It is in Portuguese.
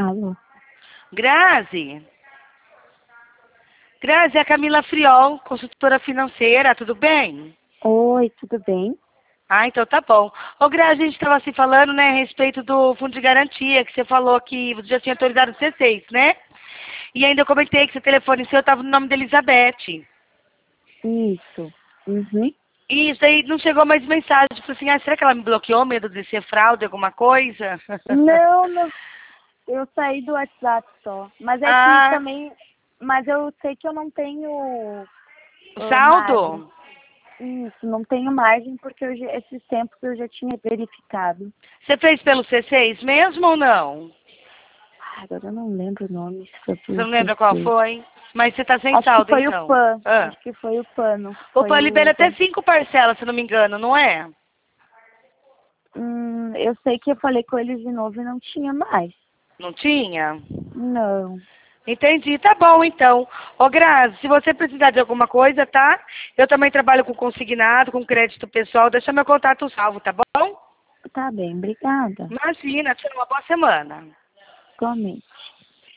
Alô? Grazi? Grazi, é a Camila Friol, consultora financeira, tudo bem? Oi, tudo bem? Ah, então tá bom. Ô, Grazi, a gente estava se falando, né, a respeito do fundo de garantia, que você falou que você já tinha autorizado o C6, né? E ainda eu comentei que seu telefone seu estava no nome da Elizabeth. Isso. Uhum. E isso aí não chegou mais mensagem, tipo assim, ah, será que ela me bloqueou, medo de ser fraude, alguma coisa? Não, não. Eu saí do WhatsApp só. Mas é que Ah, também. Mas eu sei que eu não tenho o margem. saldo? Isso, não tenho margem porque esses tempos eu já tinha verificado. Você fez pelo C6 mesmo ou não? Agora eu não lembro o nome, se foi Você pelo não lembra qual CC. foi? Mas você tá sem Acho que saldo, foi o então. PAN. Ah. Acho que foi o pano. O Foi PAN libera o. até 5 parcelas, se não me engano, não é? Eu sei que eu falei com eles de novo e não tinha mais. Não tinha? Não. Entendi, tá bom então. Ô Grazi, se você precisar de alguma coisa, tá? Eu também trabalho com consignado, com crédito pessoal, deixa meu contato salvo, tá bom? Tá bem, obrigada. Imagina, tenha uma boa semana. Igualmente.